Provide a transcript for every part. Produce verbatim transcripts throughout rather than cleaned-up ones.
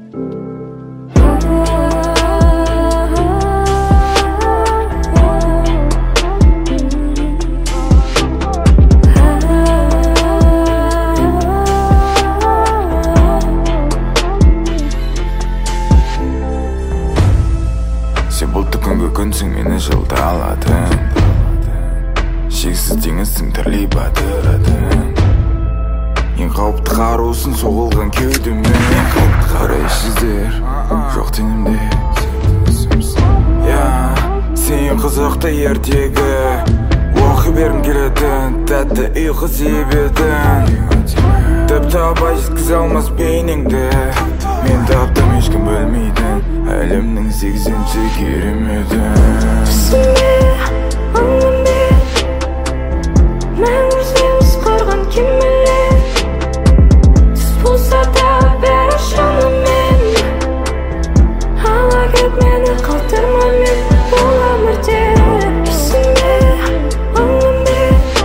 Сен бұлтты күнгі күнсің, мені жылда аладың. Шексіз теңізсің, тірлей батырадың. Ең қауіпті қарусың, соғылған кеудемен. Қарайсыздар, жоқ денімде. Сен қызықты ертегі, оқи бергім келетін, тәтті ұйқы себетін. Тіпті абай жеткізе алмас бейнеңді. Мен таптым, ешкім бөлмейді, әлемнің сегізінші кереметін. Түсіме, аңымде, мән өзіміз құрған кемелер. Түс болса да бәрі шынымен. Ала кет мені қалтырма мен бұл өмірде. Түсіме, аңымде,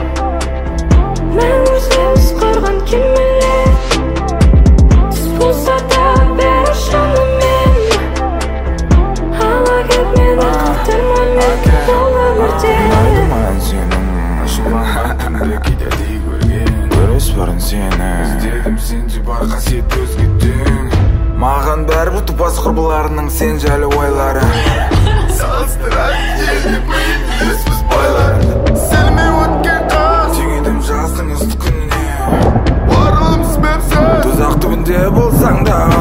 мән өзіміз құрған кемелер. Түс болса да бәрі шынымен. Ала кет мені қалтырма мен бұл өмірде. Ұнайды сенің ашылған түнде кедердей көрген. Көріс барын сені іздедім, сенде бар қасиет өзгеттің. Маған бәрі бұты бас құрбыларының сен жайлы ойлары. Салыстырады елді бейін еспіз байлары. Сәлме өткен қас теңедім жаздың ыстық күніне. Барлығым себепсіз тұзақ түбінде болсаң да